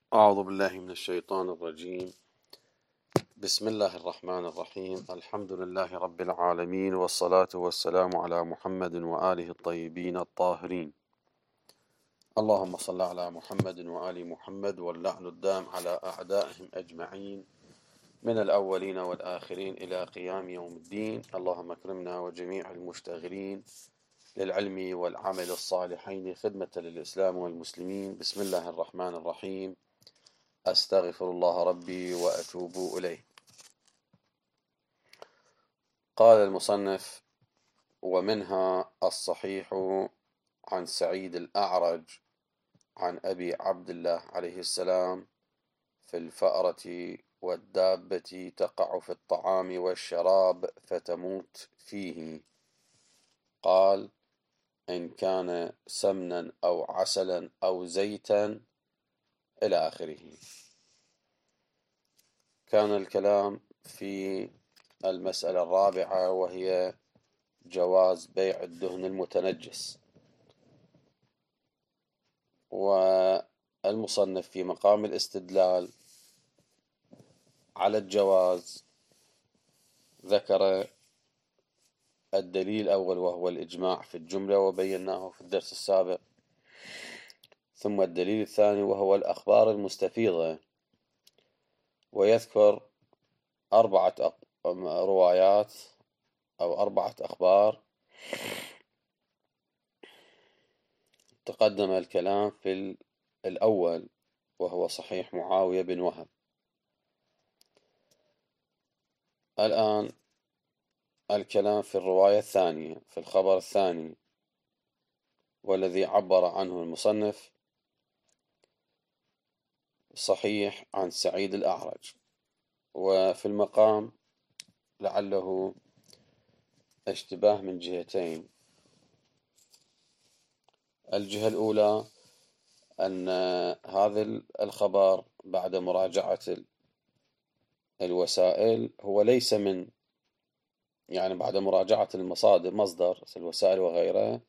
أعوذ بالله من الشيطان الرجيم. بسم الله الرحمن الرحيم. الحمد لله رب العالمين، والصلاة والسلام على محمد وآله الطيبين الطاهرين. اللهم صل على محمد وآل محمد، واللعن الدام على أعدائهم أجمعين من الأولين والآخرين إلى قيام يوم الدين. اللهم اكرمنا وجميع المشتغلين للعلم والعمل الصالحين خدمة للإسلام والمسلمين. بسم الله الرحمن الرحيم. أستغفر الله ربي وأتوب إليه. قال المصنف: ومنها الصحيح عن سعيد الأعرج عن أبي عبد الله عليه السلام: في الفأرة والدابة تقع في الطعام والشراب فتموت فيه. قال: إن كان سمنا أو عسلا أو زيتا، إلى آخره. كان الكلام في المسألة الرابعة، وهي جواز بيع الدهن المتنجس. والمصنف في مقام الاستدلال على الجواز ذكر الدليل الأول، وهو الإجماع في الجملة، وبيناه في الدرس السابق. ثم الدليل الثاني وهو الأخبار المستفيضة، ويذكر 4 روايات أو 4 أخبار تقدم الكلام في الأول، وهو صحيح معاوية بن وهب. الآن الكلام في الرواية الثانية، في الخبر الثاني، والذي عبر عنه المصنف صحيح عن سعيد الأعرج. وفي المقام لعله اشتباه من جهتين. الجهة الأولى أن هذا الخبر بعد مراجعة الوسائل هو ليس من، يعني بعد مراجعة المصادر، مصدر الوسائل وغيرها،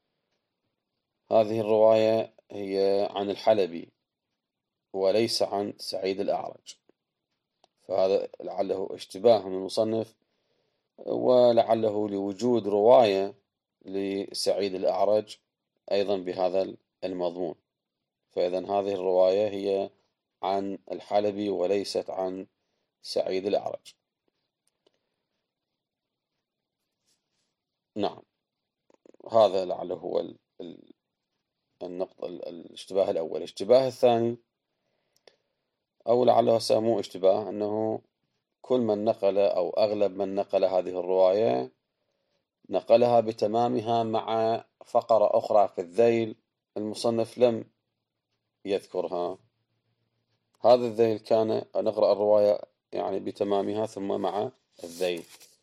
هذه الرواية هي عن الحلبي وليس عن سعيد الأعرج. فهذا لعله اشتباه من المصنف، ولعله لوجود رواية لسعيد الأعرج أيضا بهذا المضمون. فإذا هذه الرواية هي عن الحلبي وليست عن سعيد الأعرج. نعم، هذا لعله هو النقطة الاشتباه الأول. الاشتباه الثاني، أو لعله مو اشتباه، أنه كل من نقل أو أغلب من نقل هذه الرواية نقلها بتمامها مع فقرة أخرى في الذيل المصنف لم يذكرها. هذا الذيل كان نقرأ الرواية يعني بتمامها ثم مع الذيل: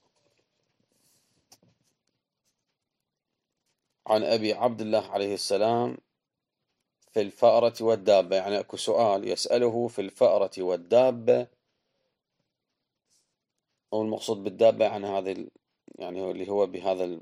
عن أبي عبد الله عليه السلام في الفأرة والدابة. يعني أكو سؤال يسأله في الفأرة والدابة، والمقصود بالدابة يعني هذه، يعني اللي هو بهذا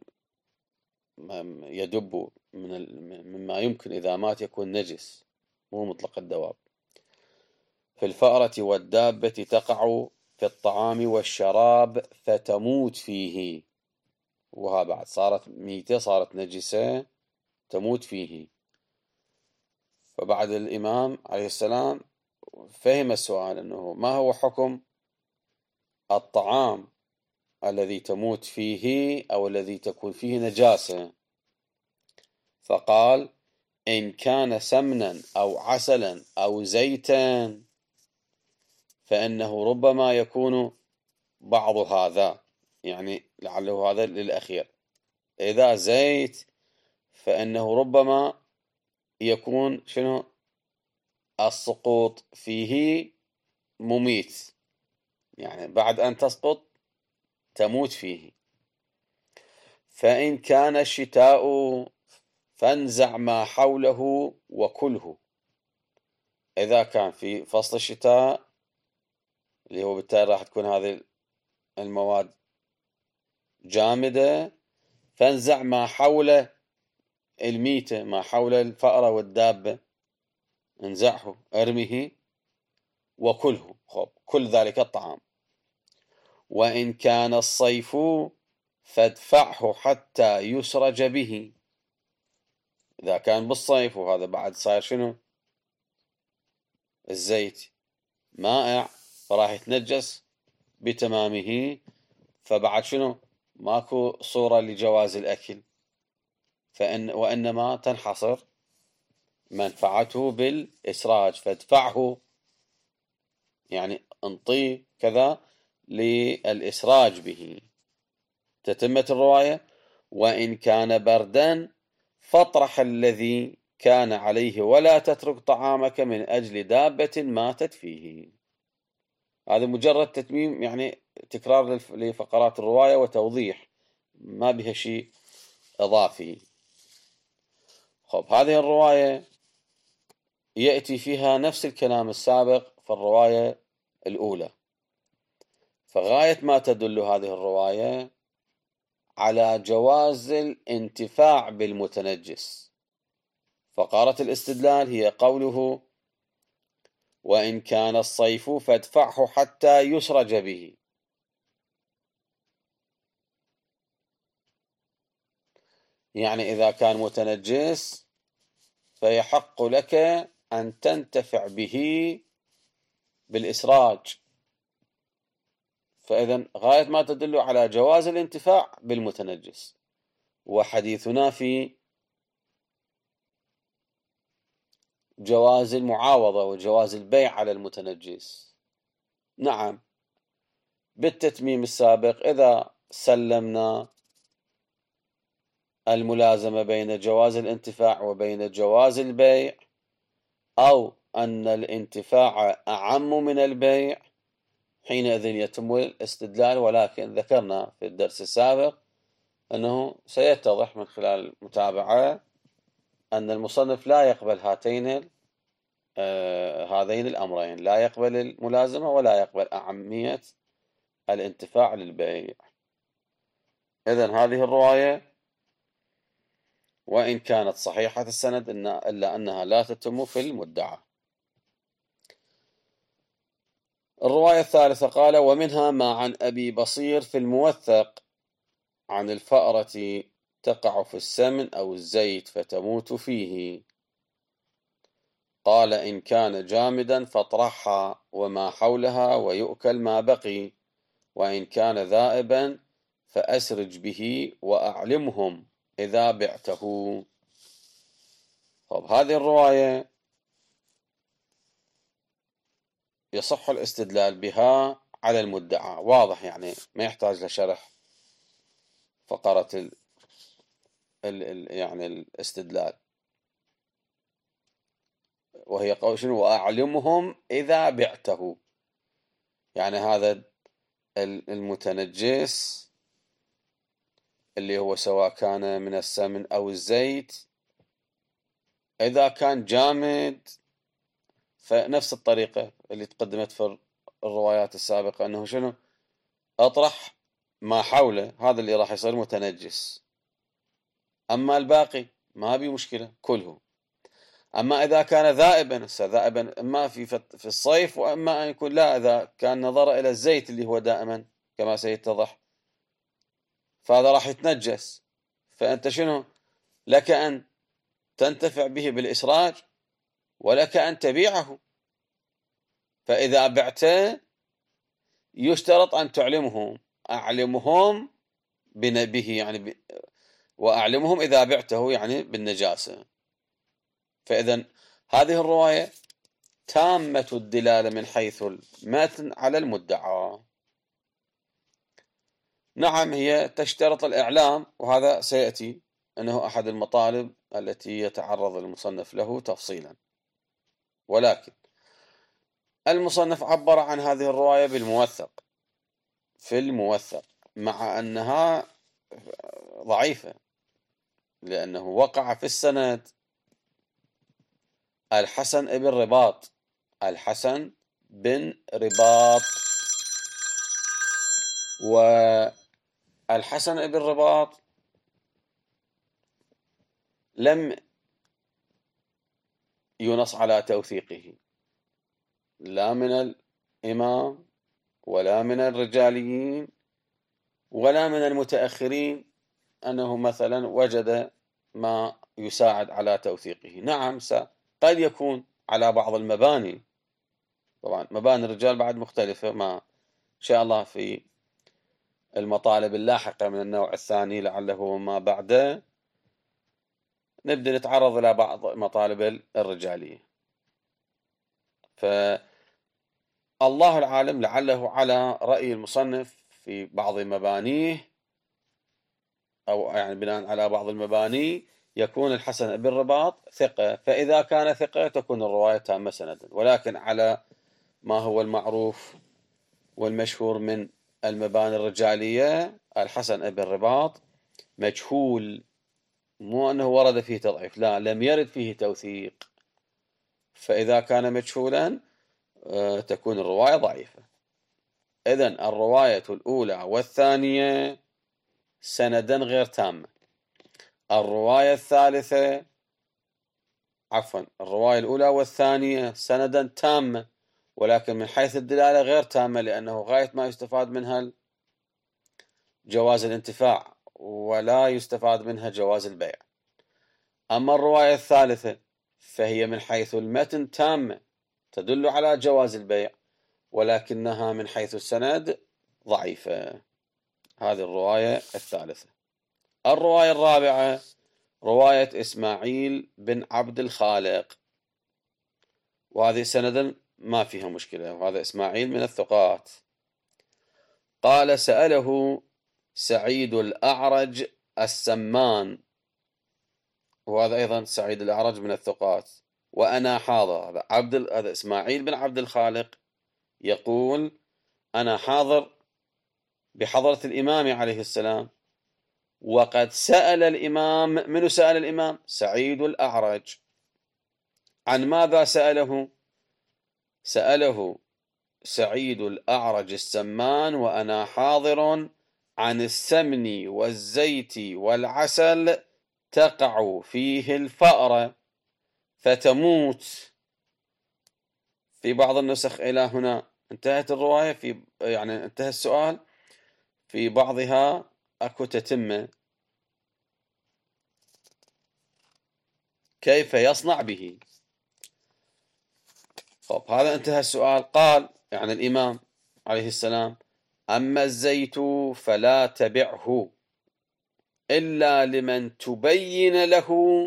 يدب مما يمكن إذا مات يكون نجس، مو مطلق الدواب. في الفأرة والدابة تقع في الطعام والشراب فتموت فيه. وها بعد صارت ميتة، صارت نجسة، تموت فيه. فبعد الإمام عليه السلام فهم السؤال أنه ما هو حكم الطعام الذي تموت فيه أو الذي تكون فيه نجاسة. فقال: إن كان سمنا أو عسلا أو زيتا فإنه ربما يكون بعض هذا، يعني لعله هذا للأخير. إذا زيت فإنه ربما يكون شنو؟ السقوط فيه مميت، يعني بعد أن تسقط تموت فيه. فإن كان الشتاء فانزع ما حوله وكله. إذا كان في فصل الشتاء اللي هو بالتالي راح تكون هذه المواد جامدة، فانزع ما حول الميتة، ما حول الفأرة والدابة، انزعه ارمه وكله، كل ذلك الطعام. وإن كان الصيف فادفعه حتى يسرج به. إذا كان بالصيف وهذا بعد صاير شنو؟ الزيت مائع، فراح يتنجس بتمامه، فبعد شنو؟ ماكو صورة لجواز الأكل، وإنما تنحصر منفعته بالإسراج. فادفعه يعني انطيه كذا للإسراج به. تتمة الرواية: وإن كان بردا فاطرح الذي كان عليه ولا تترك طعامك من أجل دابة ماتت فيه. هذا مجرد تتميم، يعني تكرار لفقرات الرواية وتوضيح، ما بها شيء إضافي. هذه الرواية يأتي فيها نفس الكلام السابق في الرواية الأولى، فغاية ما تدل هذه الرواية على جواز الانتفاع بالمتنجس. فقرة الاستدلال هي قوله: وإن كان الصيف فادفعه حتى يسرج به. يعني إذا كان متنجس فيحق لك أن تنتفع به بالإسراج. فإذا غاية ما تدل على جواز الانتفاع بالمتنجس. وحديثنا في جواز المعاوضة وجواز البيع على المتنجس. نعم، بالتتميم السابق إذا سلمنا الملازمة بين جواز الانتفاع وبين جواز البيع، أو أن الانتفاع أعم من البيع، حينئذ يتم الاستدلال. ولكن ذكرنا في الدرس السابق أنه سيتضح من خلال المتابعة أن المصنف لا يقبل هذين الأمرين، لا يقبل الملازمة ولا يقبل أعمية الانتفاع للبيع. إذن هذه الرواية وإن كانت صحيحة السند إلا أنها لا تتم في المدعى. الرواية الثالثة قال: ومنها ما عن أبي بصير في الموثق عن الفأرة تقع في السمن أو الزيت فتموت فيه. قال: إن كان جامدا فاطرحها وما حولها ويؤكل ما بقي، وإن كان ذائبا فأسرج به وأعلمهم إذا بعته. هذه الرواية يصح الاستدلال بها على المدعى، واضح، يعني ما يحتاج لشرح فقرة يعني الاستدلال، وهي قول شنو؟ وأعلمهم إذا بعته. يعني هذا المتنجس اللي هو سواء كان من السمن أو الزيت، إذا كان جامد فنفس الطريقة اللي تقدمت في الروايات السابقة، أنه شنو؟ أطرح ما حوله، هذا اللي راح يصير متنجس، أما الباقي ما بي مشكلة كله. أما إذا كان ذائبا، ذائبا إما في الصيف، وإما أن يكون لا، إذا كان نظر إلى الزيت اللي هو دائما كما سيتضح، فهذا راح يتنجس. فأنت شنو؟ لك أن تنتفع به بالإسراج ولك أن تبيعه. فإذا بعته يشترط أن تعلمهم، أعلمهم به يعني وأعلمهم إذا بعته يعني بالنجاسة. فإذا هذه الرواية تامة الدلالة من حيث المتن على المدعى. نعم، هي تشترط الإعلام، وهذا سيأتي أنه أحد المطالب التي يتعرض المصنف له تفصيلا. ولكن المصنف عبر عن هذه الرواية بالموثق، في الموثق، مع أنها ضعيفة، لأنه وقع في السند الحسن بن رباط. الحسن بن رباط، والحسن بن رباط لم ينص على توثيقه، لا من الإمام ولا من الرجاليين ولا من المتأخرين أنه مثلا وجد ما يساعد على توثيقه. نعم، قد يكون على بعض المباني، طبعا مباني الرجال بعد مختلفة، ما شاء الله في المطالب اللاحقة من النوع الثاني لعله وما بعده نبدأ نتعرض إلى بعض مطالب الرجالية. فالله العالم، لعله على رأي المصنف في بعض مبانيه، أو يعني بناء على بعض المباني يكون الحسن بن رباط ثقة، فإذا كان ثقة تكون الرواية تامة سندا. ولكن على ما هو المعروف والمشهور من المباني الرجالية، الحسن بن رباط مجهول، مو أنه ورد فيه تضعيف، لا، لم يرد فيه توثيق، فإذا كان مجهولا تكون الرواية ضعيفة. إذن الرواية الأولى والثانية سندا غير تامة. الرواية الثالثة، عفوا، الرواية الأولى والثانية سندا تامة، ولكن من حيث الدلالة غير تامة، لأنه غاية ما يستفاد منها جواز الانتفاع ولا يستفاد منها جواز البيع. أما الرواية الثالثة فهي من حيث المتن تامة، تدل على جواز البيع، ولكنها من حيث السند ضعيفة. هذه الرواية الثالثة. الرواية الرابعة رواية إسماعيل بن عبد الخالق، وهذه سندا ما فيها مشكلة، وهذا إسماعيل من الثقات. قال: سأله سعيد الأعرج السمان، وهذا أيضا سعيد الأعرج من الثقات، وأنا حاضر. هذا إسماعيل بن عبد الخالق يقول: أنا حاضر بحضرة الإمام عليه السلام، وقد سأل الإمام. من سأل الإمام؟ سعيد الأعرج. عن ماذا سأله؟ سأله سعيد الأعرج السمان وأنا حاضر عن السمن والزيت والعسل تقع فيه الفأرة فتموت. في بعض النسخ إلى هنا انتهت الرواية، يعني انتهى السؤال، في بعضها أكو تتمة: كيف يصنع به؟ طب هذا انتهى السؤال. قال يعني الإمام عليه السلام: أما الزيت فلا تبعه إلا لمن تبين له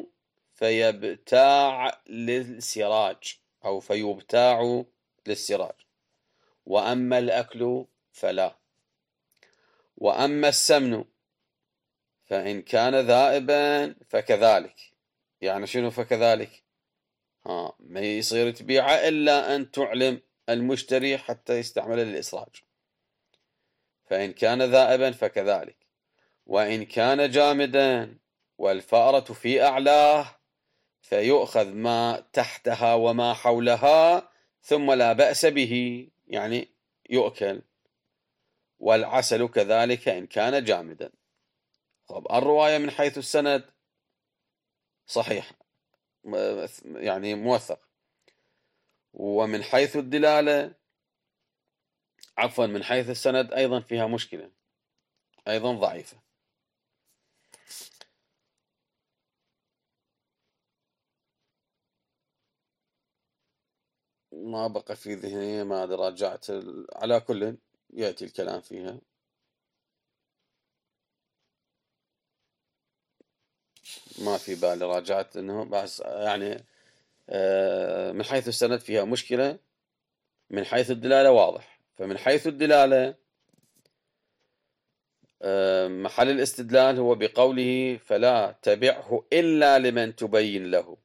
فيبتاع للسراج، أو فيبتاع للسراج، وأما الأكل فلا. وأما السمن فإن كان ذائبا فكذلك. يعني شنو فكذلك؟ ما يصير تبيعه إلا أن تعلم المشتري حتى يستعمله للإسراج. فإن كان ذائبا فكذلك. وإن كان جامدا والفأرة في أعلاه فيؤخذ ما تحتها وما حولها ثم لا بأس به، يعني يؤكل. والعسل كذلك إن كان جامدا. طب الرواية من حيث السند صحيح، يعني موثق، ومن حيث الدلالة، عفوا، من حيث السند أيضا فيها مشكلة، أيضا ضعيفة. ما بقى في ذهني، ما راجعت على كل يأتي الكلام فيها. ما في بالي راجعت، انه بس يعني من حيث السند فيها مشكلة، من حيث الدلالة واضح. فمن حيث الدلالة محل الاستدلال هو بقوله: فلا تبعه إلا لمن تبين له.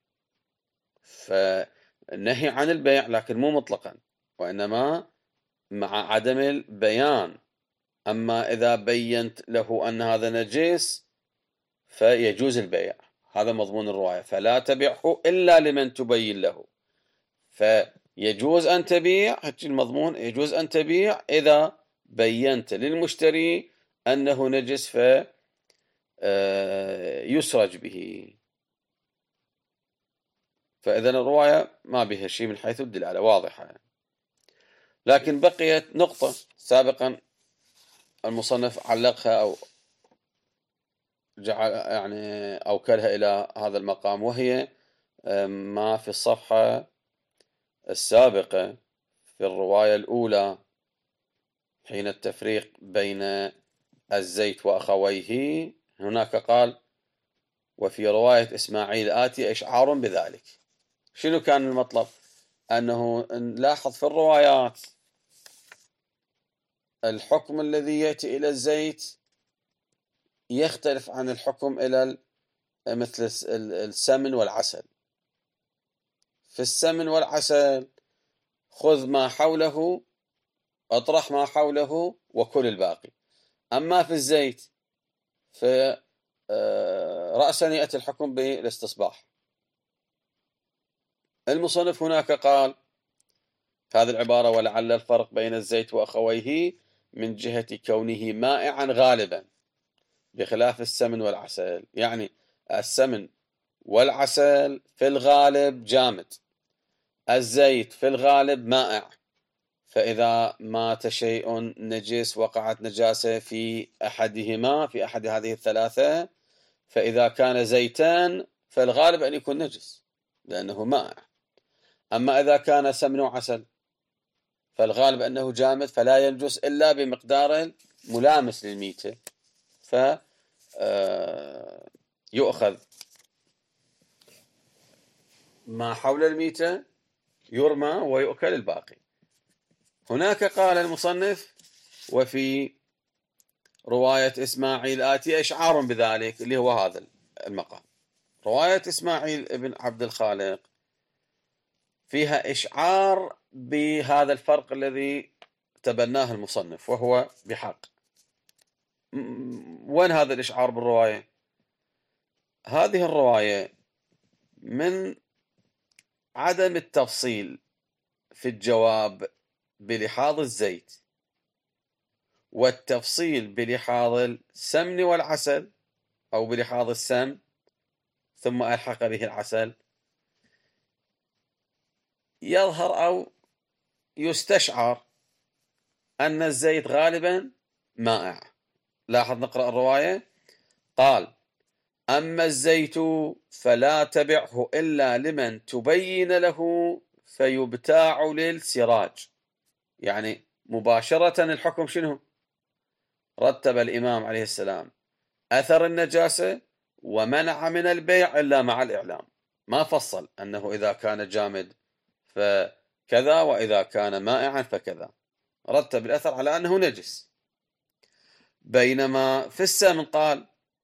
فالنهي عن البيع لكن مو مطلقا، وإنما مع عدم البيان. أما إذا بينت له أن هذا نجس فيجوز البيع. هذا مضمون الرواية: فلا تبعه إلا لمن تبين له. فيجوز أن تبيع، المضمون يجوز أن تبيع إذا بينت للمشتري أنه نجس يسرج به. فإذا الرواية ما بها شيء من حيث الدلالة، واضحة. لكن بقيت نقطة سابقا المصنف علقها أو جعل يعني أوكلها إلى هذا المقام، وهي ما في الصفحة السابقة في الرواية الأولى حين التفريق بين الزيت وأخويه. هناك قال: وفي رواية إسماعيل آتي إشعار بذلك. شنو كان المطلب؟ أنه نلاحظ في الروايات الحكم الذي يأتي إلى الزيت يختلف عن الحكم إلى مثل السمن والعسل. في السمن والعسل خذ ما حوله، اطرح ما حوله وكل الباقي. أما في الزيت رأسا يأتي الحكم بالاستصباح. المصنف هناك قال هذه العبارة: ولعل الفرق بين الزيت وأخويه من جهة كونه مائعا غالبا بخلاف السمن والعسل. يعني السمن والعسل في الغالب جامد، الزيت في الغالب مائع. فإذا مات شيء نجس وقعت نجاسة في أحدهما، في أحد هذه الثلاثة، فإذا كان زيتان فالغالب أن يكون نجس لأنه مائع. أما إذا كان سمن وعسل فالغالب أنه جامد فلا ينجس إلا بمقدار ملامس للميتة، فيؤخذ ما حول الميتة يرمى ويؤكل الباقي. هناك قال المصنف: وفي رواية إسماعيل آتي إشعار بذلك، اللي هو هذا المقام. رواية إسماعيل ابن عبد الخالق فيها إشعار بهذا الفرق الذي تبناه المصنف، وهو بحق. وين هذا الإشعار بالرواية؟ هذه الرواية من عدم التفصيل في الجواب بلحاظ الزيت، والتفصيل بلحاظ السمن والعسل أو بلحاظ السمن ثم ألحق به العسل، يظهر أو يستشعر أن الزيت غالبا مائع. لاحظ نقرأ الرواية. قال: أما الزيت فلا تبعه إلا لمن تبين له فيبتاع للسراج. يعني مباشرة الحكم شنو؟ رتب الإمام عليه السلام أثر النجاسة ومنع من البيع إلا مع الإعلام، ما فصل أنه إذا كان جامد فكذا وإذا كان مائعا فكذا، رتب الأثر على أنه نجس. بينما في السمن قال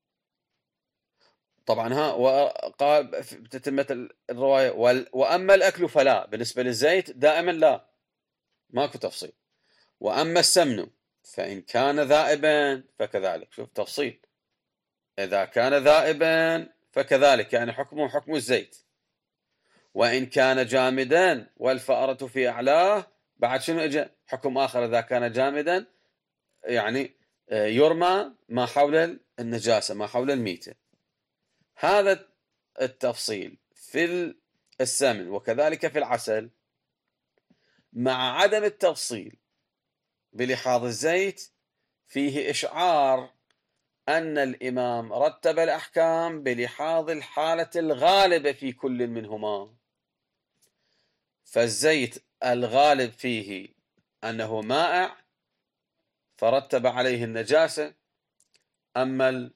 طبعا وقال بتتمة الرواية: وأما الأكل فلا. بالنسبة للزيت دائما لا، ماكو تفصيل. وأما السمن فإن كان ذائبا فكذلك. شوف تفصيل، إذا كان ذائبا فكذلك، يعني حكمه حكم الزيت. وإن كان جامدا والفأرة في أعلاه، بعد شنو إجا حكم آخر: إذا كان جامدا يعني يرمى ما حول النجاسة، ما حول الميتة. هذا التفصيل في السمن وكذلك في العسل مع عدم التفصيل بلحاظ الزيت فيه إشعار أن الإمام رتب الأحكام بلحاظ الحالة الغالبة في كل منهما. فالزيت الغالب فيه أنه مائع فرتب عليه النجاسة، أما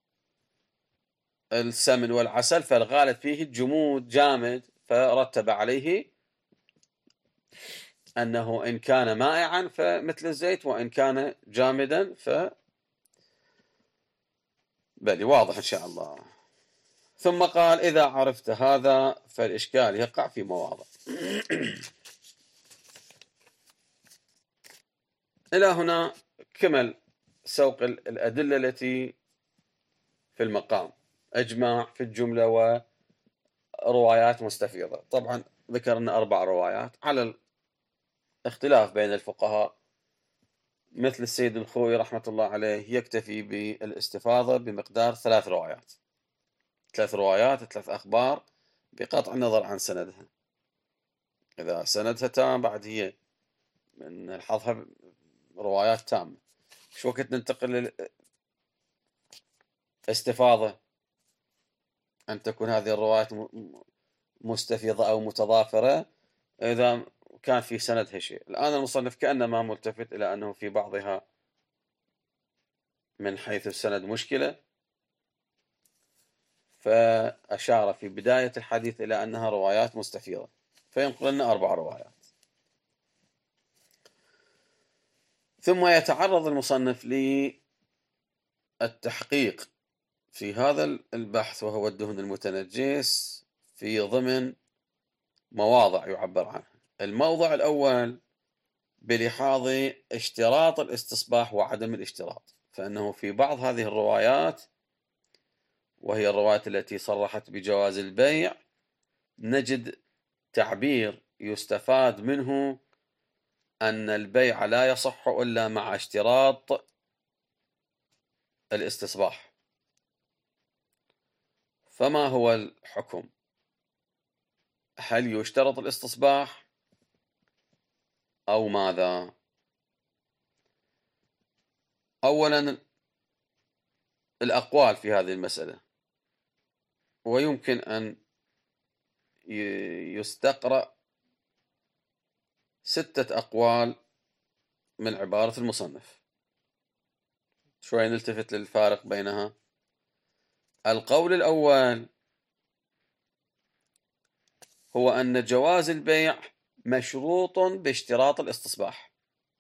السمن والعسل فالغالب فيه الجمود جامد فرتب عليه أنه إن كان مائعا فمثل الزيت وإن كان جامدا بل واضح إن شاء الله. ثم قال: إذا عرفت هذا فالإشكال يقع في مواضع. إلى هنا كمل سوق الأدلة التي في المقام، إجماع في الجملة وروايات مستفيضة. طبعا ذكرنا 4 روايات على الاختلاف بين الفقهاء، مثل السيد الخوئي رحمة الله عليه يكتفي بالاستفاضة بمقدار 3 روايات، 3 روايات 3 أخبار بقطع النظر عن سندها. إذا سندها تام بعد هي نلحظها روايات تامة. شو وقت ننتقل للاستفاضة، أن تكون هذه الروايات مستفيضة أو متضافرة إذا كان في سندها شيء. الآن المصنف كأنما ملتفت إلى أنه في بعضها من حيث السند مشكلة، فأشار في بداية الحديث إلى أنها روايات مستفيضة، فينقل لنا 4 روايات. ثم يتعرض المصنف للتحقيق في هذا البحث، وهو الدهن المتنجس، في ضمن مواضع يعبر عنها. الموضع الأول بلحاظ اشتراط الاستصباح وعدم الاشتراط، فإنه في بعض هذه الروايات، وهي الروايات التي صرحت بجواز البيع، نجد تعبير يستفاد منه أن البيع لا يصح إلا مع اشتراط الاستصباح. فما هو الحكم؟ هل يشترط الاستصباح أو ماذا؟ أولا الأقوال في هذه المسألة، ويمكن أن يستقرأ 6 أقوال من عبارة المصنف. شوي نلتفت للفارق بينها. القول الأول هو أن جواز البيع مشروط باشتراط الاستصباح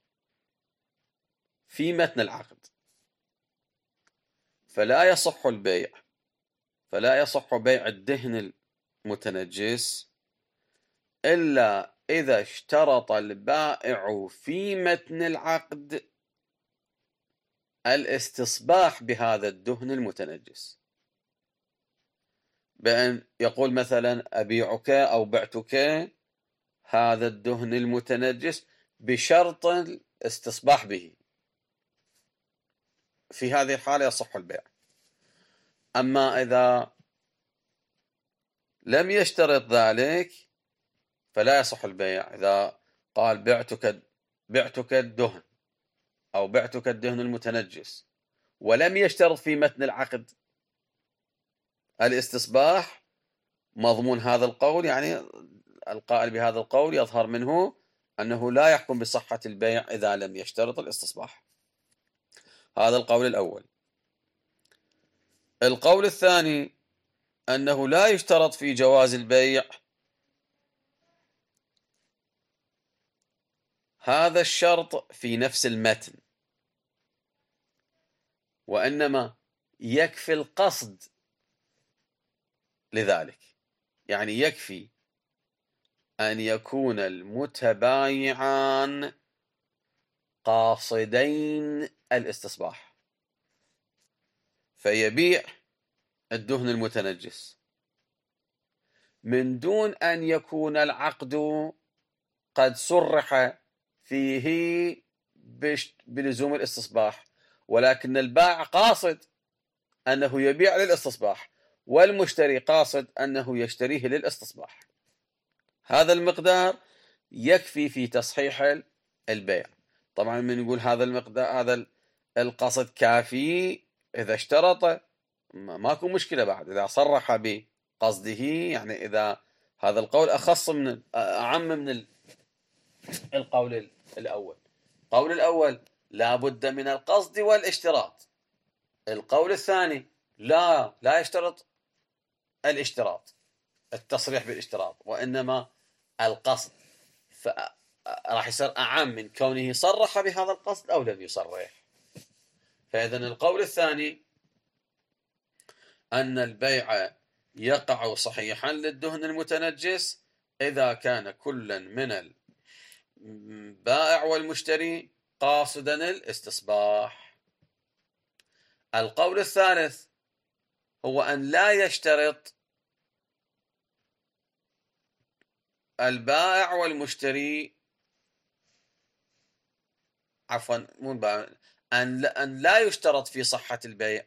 في متن العقد، فلا يصح بيع الدهن المتنجس إلا إذا اشترط البائع في متن العقد الاستصباح بهذا الدهن المتنجس، بأن يقول مثلا أبيعك أو بعتك هذا الدهن المتنجس بشرط الاستصباح به، في هذه الحالة يصح البيع. أما إذا لم يشترط ذلك فلا يصح البيع. إذا قال بعتك الدهن أو بعتك الدهن المتنجس ولم يشترط في متن العقد الاستصباح، مضمون هذا القول، يعني القائل بهذا القول يظهر منه أنه لا يحكم بصحة البيع إذا لم يشترط الاستصباح. هذا القول الأول. القول الثاني أنه لا يشترط في جواز البيع هذا الشرط في نفس المتن، وإنما يكفي القصد لذلك. يعني يكفي أن يكون المتبايعان قاصدين الاستصباح، فيبيع الدهن المتنجس من دون أن يكون العقد قد صرح فيه بلزوم الاستصباح، ولكن البائع قاصد أنه يبيع للاستصباح والمشتري قاصد أنه يشتريه للاستصباح. هذا المقدار يكفي في تصحيح البيع. طبعا من يقول هذا المقدار، هذا القصد كافي، إذا اشترط ماكو مشكلة بعد، إذا صرح بقصده، يعني إذا هذا القول أعم من القول الأول. القول الأول لا بد من القصد والاشتراط. القول الثاني لا يشترط الاشتراط، التصريح بالاشتراط، وإنما القصد، فراح يصير أعم من كونه صرح بهذا القصد أو لم يصرح. فإذا القول الثاني أن البيع يقع صحيحا للدهن المتنجس إذا كان كل من البائع والمشتري قاصدا الاستصباح. القول الثالث هو أن لا يشترط البائع والمشتري، عفوا مو البائع، أن لا يشترط في صحة البيع،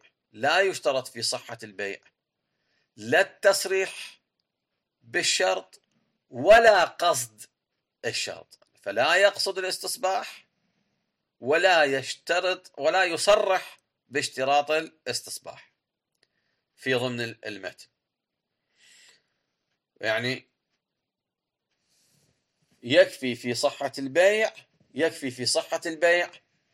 لا التصريح بالشرط ولا قصد الشرط. فلا يقصد الاستصباح ولا يشترط ولا يصرح باشتراط الاستصباح في ضمن المتن. يعني يكفي في صحة البيع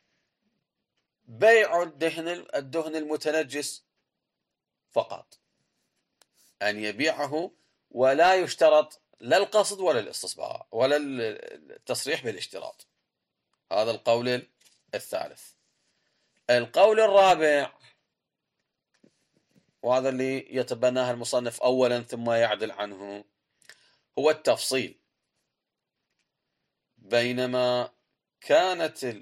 بيع الدهن المتنجس فقط، أن يبيعه ولا يشترط لا القصد ولا الاستصباح ولا التصريح بالاشتراط. هذا القول الثالث. القول الرابع، وهذا اللي يتبناه المصنف أولا ثم يعدل عنه، هو التفصيل. بينما كانت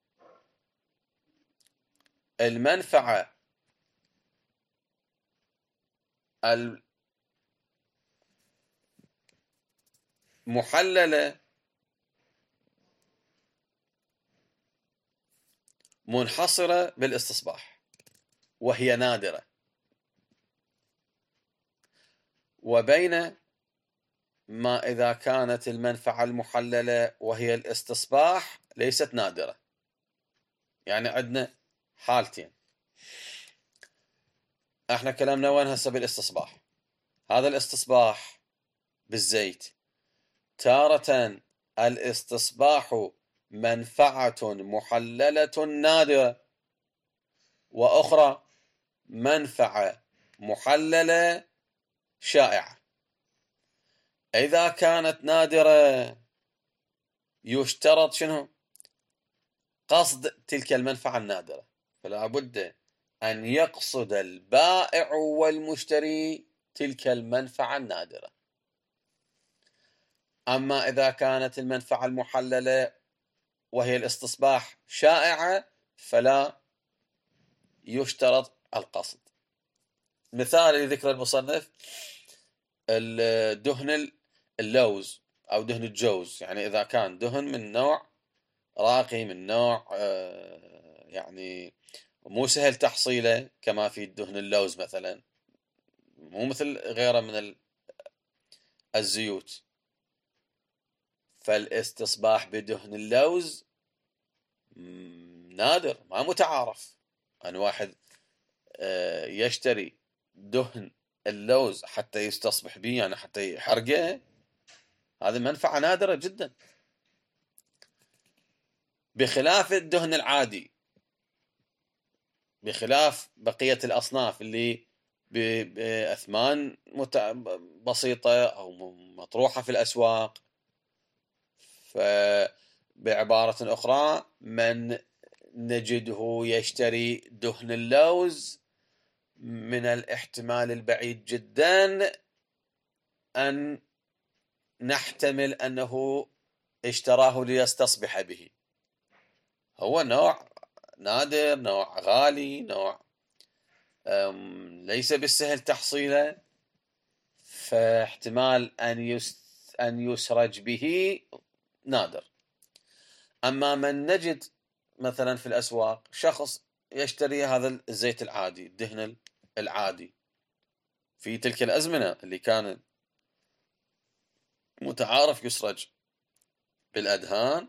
المنفعة المحللة منحصرة بالاستصباح وهي نادرة، وبين ما إذا كانت المنفعة المحللة وهي الاستصباح ليست نادرة. يعني عندنا حالتين. احنا كلامنا وين هسه بالاستصباح. هذا الاستصباح بالزيت، تارة الاستصباح منفعة محللة نادرة، وأخرى منفعة محللة شائعة. إذا كانت نادرة يشترط شنو؟ قصد تلك المنفعة النادرة، فلا بد أن يقصد البائع والمشتري تلك المنفعة النادرة. أما إذا كانت المنفعة المحللة وهي الاستصباح شائعة فلا يشترط القصد. مثال لذكر المصنف الدهن اللوز أو دهن الجوز. يعني إذا كان دهن من نوع راقي، من نوع يعني مو سهل تحصيله كما في دهن اللوز مثلا، مو مثل غيره من الزيوت، فالاستصباح بدهن اللوز نادر، ما متعارف أن واحد يشتري دهن اللوز حتى يستصبح به، يعني حتى يحرقه. هذه منفعة نادرة جدا، بخلاف الدهن العادي، بخلاف بقية الأصناف اللي بأثمان بسيطة أو مطروحة في الأسواق. فبعبارة أخرى، من نجده يشتري دهن اللوز من الاحتمال البعيد جدا أن نحتمل أنه اشتراه ليستصبح به. هو نوع نادر، نوع غالي، نوع ليس بالسهل تحصيله، فاحتمال أن يسرج به نادر. أما من نجد مثلا في الأسواق شخص يشتري هذا الزيت العادي، الدهن العادي، في تلك الأزمنة اللي كان متعارف يسرج بالأدهان،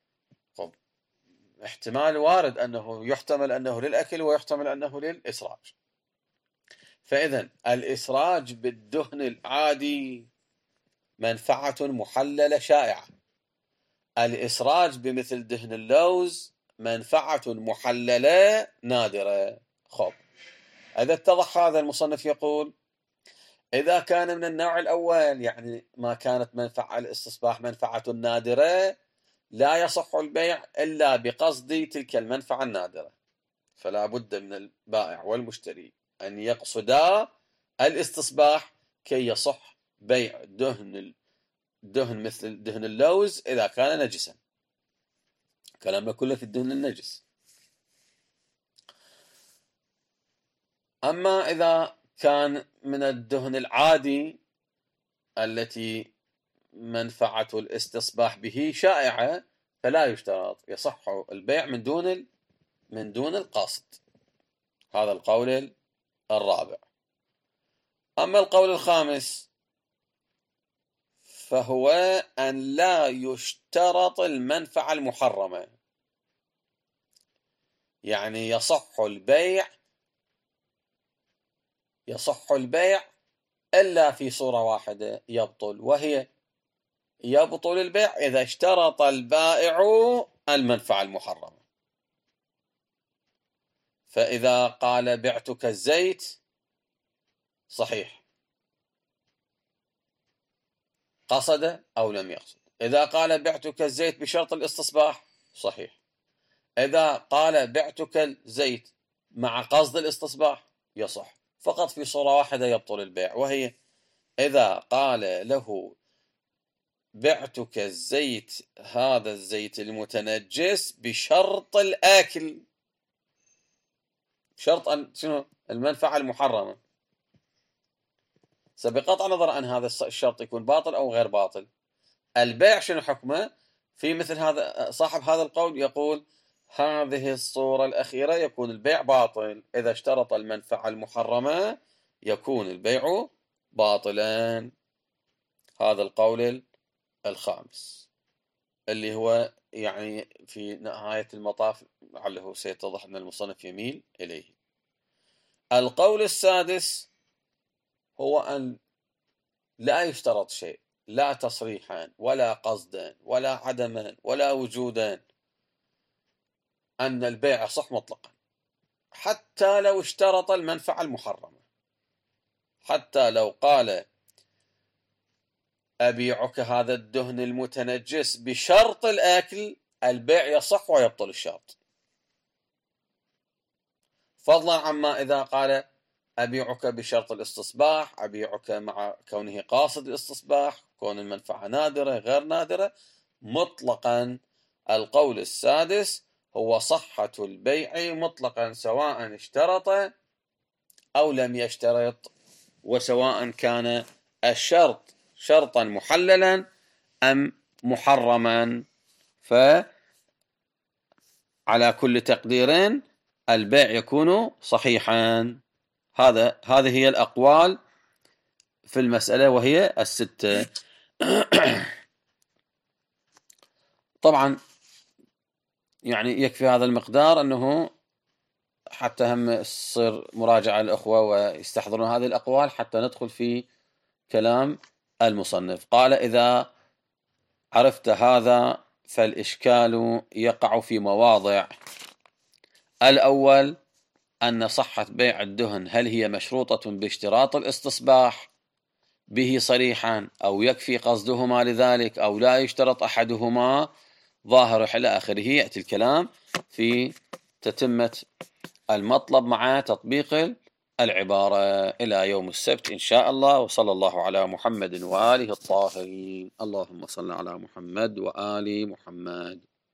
احتمال وارد أنه يحتمل أنه للأكل ويحتمل أنه للإسراج. فإذا الإسراج بالدهن العادي منفعة محللة شائعة، الإسراج بمثل دهن اللوز منفعة محللة نادرة. خب، إذا اتضح هذا، المصنف يقول إذا كان من النوع الأول، يعني ما كانت منفعة الاستصباح منفعة نادرة، لا يصح البيع إلا بقصد تلك المنفعة النادرة، فلا بد من البائع والمشتري أن يقصدا الاستصباح كي يصح بيع دهن مثل دهن اللوز إذا كان نجسا. كلامنا كله في الدهن النجس. أما إذا كان من الدهن العادي التي منفعة الاستصباح به شائعة فلا يشترط، يصح البيع من دون القصد. هذا القول الرابع. أما القول الخامس فهو أن لا يشترط المنفعة المحرمة، يعني يصح البيع إلا في صورة واحدة يبطل، وهي يبطل البيع إذا اشترط البائع المنفعة المحرمة. فإذا قال بعتك الزيت صحيح، قصد أو لم يقصد. إذا قال بعتك الزيت بشرط الاستصباح صحيح. إذا قال بعتك الزيت مع قصد الاستصباح يصح. فقط في صورة واحدة يبطل البيع، وهي إذا قال له بعتك الزيت، هذا الزيت المتنجس، بشرط الآكل، شرط أن شنو؟ المنفعة المحرمة. بقطع نظر عن هذا الشرط يكون باطل أو غير باطل. البيع شنو حكمه؟ في مثل هذا صاحب هذا القول يقول هذه الصورة الأخيرة يكون البيع باطل، إذا اشترط المنفعة المحرمة يكون البيع باطلا. هذا القول الخامس اللي هو يعني في نهاية المطاف لعله سيتضح أن المصنف يميل إليه. القول السادس هو أن لا يشترط شيء، لا تصريحا ولا قصدا ولا عدما ولا وجودا، أن البيع صح مطلقا، حتى لو اشترط المنفعة المحرمة. حتى لو قال أبيعك هذا الدهن المتنجس بشرط الآكل، البيع يصح ويبطل الشرط، فضلا عما إذا قال أبيعك بشرط الاستصباح، أبيعك مع كونه قاصد الاستصباح، كون المنفعة نادرة غير نادرة. مطلقا القول السادس هو صحة البيع مطلقا، سواء اشترط أو لم يشترط، وسواء كان الشرط شرطا محللا أم محرما، فعلى كل تقدير البيع يكون صحيحا. هذه هي الأقوال في المسألة وهي الستة. طبعا يعني يكفي هذا المقدار أنه حتى هم تصير مراجعة الأخوة ويستحضرون هذه الأقوال حتى ندخل في كلام المصنف. قال إذا عرفت هذا فالإشكال يقع في مواضع. الأول أن صحة بيع الدهن هل هي مشروطة باشتراط الاستصباح به صريحا أو يكفي قصدهما لذلك أو لا يشترط أحدهما ظاهر إلى آخره. يأتي الكلام في تتمة المطلب مع تطبيق العبارة. إلى يوم السبت إن شاء الله، وصلى الله على محمد وآله الطاهرين. اللهم صل على محمد وآل محمد.